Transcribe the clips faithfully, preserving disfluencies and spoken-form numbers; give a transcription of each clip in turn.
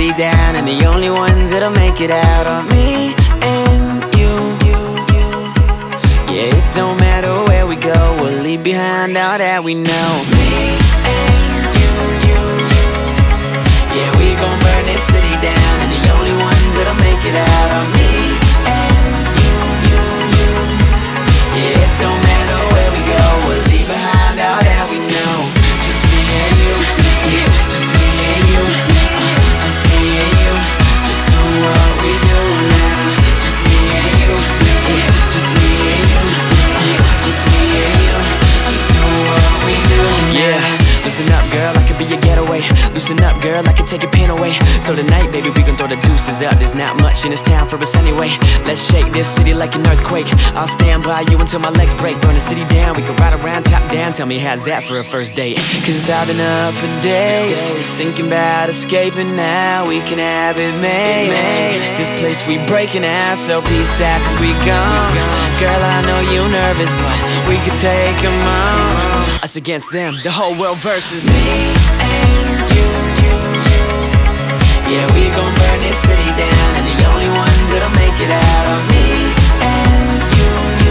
city down, and the only ones that'll make it out are me and you. Yeah, it don't matter where we go, we'll leave behind all that we know. Me and you. Yeah, we gon' burn this city down, and the only ones that'll make it out are me and you. Yeah, it don't matter where we go, we'll leave behind all that we know. Just me and you, yeah, just me and you, uh, just me and you, just do what we do now. Just me and you, yeah, just me and you, yeah, just me and you, just do what we do now. Yeah. Listen up, girl, I could be your getaway. Loosen up, girl, I can take your pain away. So tonight, baby, we gon' throw the deuces up. There's not much in this town for us anyway. Let's shake this city like an earthquake. I'll stand by you until my legs break. Burn the city down, we can ride around top down. Tell me how's that for a first date? Cause I've been up for days, thinking about escaping now. We can have it made. This place we breaking out, so peace out cause we gone. Girl, I know you nervous, but we could take them on. Us against them, the whole world versus me and you. Yeah, we gon' burn this city down, and the only ones that'll make it out are me and you.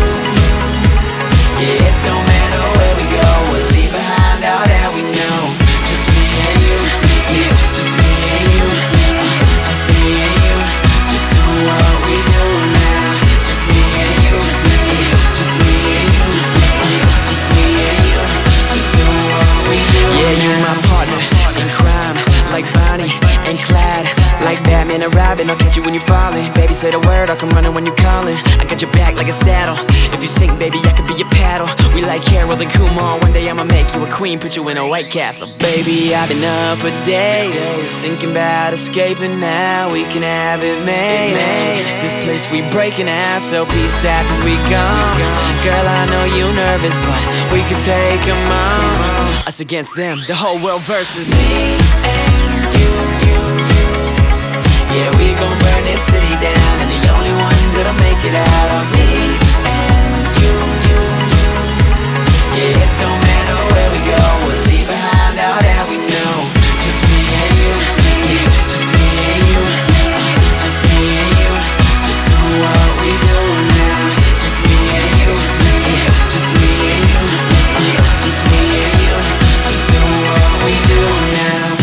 Yeah, it don't matter where we go, we'll leave behind all that we know. Just me and you, yeah, just me and you, uh, just me and you, just do what we do now. Just me and you, yeah, just me and you, uh, just me and you, just do what we do. Yeah, you're my partner in crime, like Bonnie and Clyde, like Batman and Robin. I'll catch you when you're falling. Baby, say the word, I'll come running when you're calling. I got your back like a saddle. If you sink, baby, I could be your paddle. We like Harold and Kumar. One day I'ma make you a queen, put you in a White Castle. Baby, I've been up for days, thinking about escaping now. We can have it made. This place we breaking out, so peace out cause we gone. Girl, I know you nervous, but we can take them on. Us against them, the whole world versus me and you. Yeah, we gon' burn this city down, and the only ones that'll make it out are me and you. Yeah, it don't matter where we go, we'll leave behind all that we know. Just me and you, yeah, just me and you, uh, just me and you, just do what we do now. Just me and you, yeah, just me and you, uh, just me and you, just do what we do now.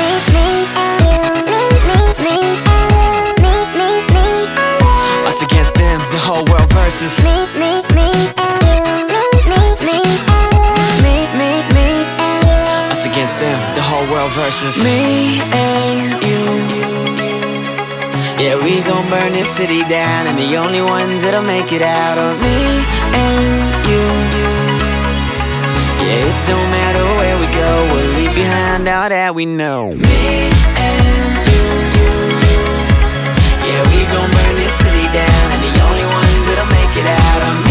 Us against them, the whole world versus me, me, me, me, me, me, us against them, the whole world versus me and you. Yeah, we gon' burn this city down, and the only ones that'll make it out are me and you. Yeah, it don't matter where we go, we'll leave behind all that we know. Me and you. Yeah, we gon' burn this city down, and the only ones that'll make it out are me.